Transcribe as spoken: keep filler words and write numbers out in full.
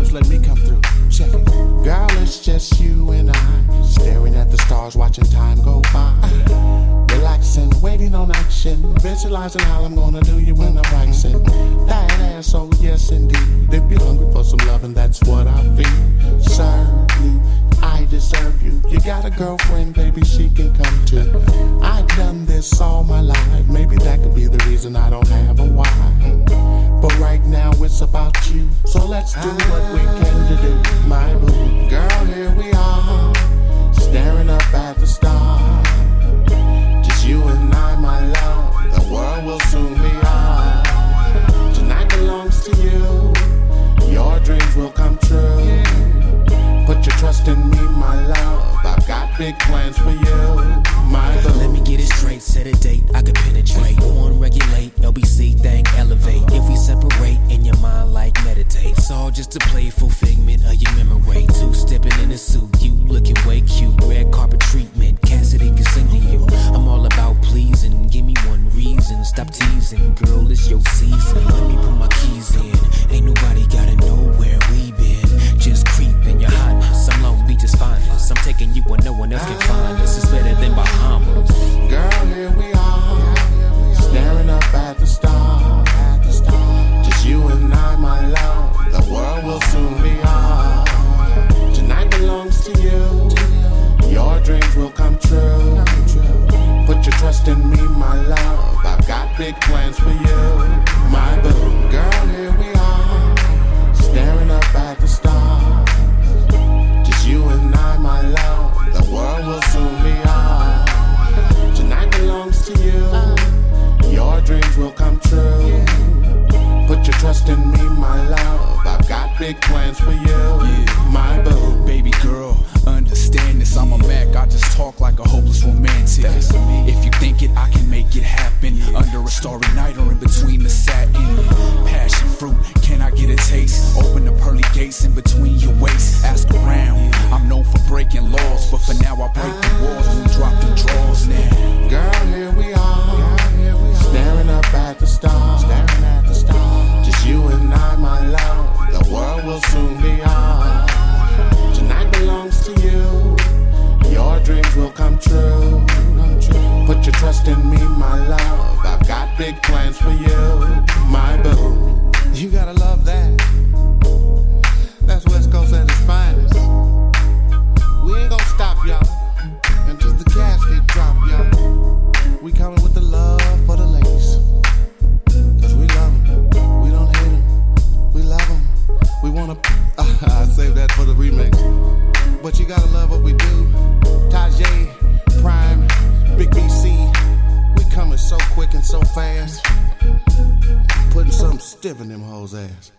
just let me come through. Check it. Girl, it's just you and I, staring at the stars, watching time go by. Relaxing, waiting on action, visualizing how I'm gonna do you when I'm waxing that ass, oh yes indeed. If you're hungry for some loving, that's what I feel. Serve you, I deserve you. You got a girlfriend, baby, she can come too. I've done this all my life, maybe that could be the reason I don't have a wife. But right now it's about you, so let's do what we can to do, my boo. Girl, here we are, staring up at the stars. Just you and I, my love, the world will soon be ours. Tonight belongs to you, your dreams will come true. Put your trust in me, my love, I've got big plans for you, my boo. Let me get it straight, set a date, I can penetrate. On regulate, L B C thing elevate. If we separate, in your mind like meditate. It's all just a playful figment of your memory. Two stepping in a suit, you looking way cute. Red carpet treatment, Cassidy can sing to you. I'm all about pleasing, give me one reason. Stop teasing, girl, it's your season. Let me put my keys in, ain't nobody gotta know where we been. Just creeping your hotness, I'm Long Beach's finest. I'm taking you where no one else can find us. It's better than Bahamas. Girl, here we are, staring up at the stars. Just you and I, my love, the world will soon be ours. Tonight belongs to you, your dreams will come true. Put your trust in me, my love, I've got big plans for you, my boo. Girl, here we are, staring up at the stars. Just you and I, my love, the world will soon be ours. Tonight belongs to you, your dreams will come true. Put your trust in me, my love, I've got big plans for you, yeah, my boo. Baby girl, understand this, I'm a Mac, I just talk like a hopeless romantic. If you think it, I can make it happen. Under a starry night or in between the satin. Passion fruit, can I get a taste? Open the pearly gates in between your waist. Ask around, I'm known for breaking laws, but for now I break the walls when we drop the drawers now. Girl, here we are, staring up at the stars. Just you and I, my love, the world will soon be ours. Tonight belongs to you, your dreams will come true. Put your trust in me, my love, I've got big plans for you, my boo. You gotta love that. That's West Coast at its finest. We ain't gonna stop, y'all, until the casket drop, y'all. We coming with the love for the ladies, cause we love them, we don't hate them, we love them. We wanna, I save that for the remix. But you gotta love what we do. Tajay, Prime, Big B C, we coming so quick and so fast, putting something stiff in them hoes' ass.